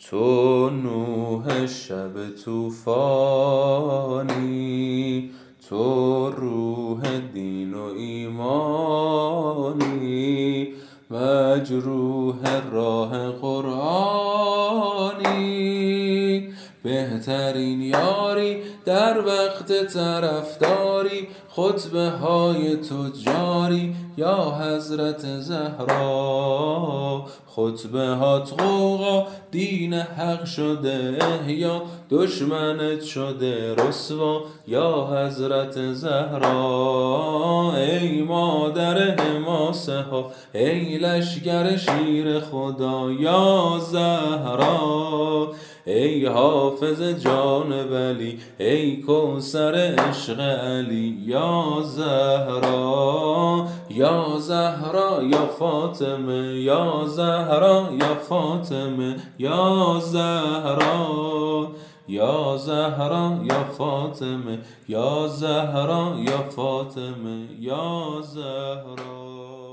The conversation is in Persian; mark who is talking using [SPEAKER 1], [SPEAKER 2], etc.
[SPEAKER 1] تو نوح شب طوفانی، تو روح دین و ایمانی، مجروح راه قرآنی. بهترین یاری در وقت طرفداری، خطبه های تجاری یا حضرت زهرا. خطبه هات غوغا، دین حق شده احیا، دشمنت شده رسوا یا حضرت زهرا. ای مادر حماسه ها، ای لشگر شیر خدا یا زهرا. ای حافظ جان ولی، ای کوثر عشق علی یا زهرا. یا زهرا یا فاطمه، یا زهرا یا فاطمه، یا زهرا. یا زهرا یا فاطمه، یا زهرا یا فاطمه، یا زهرا.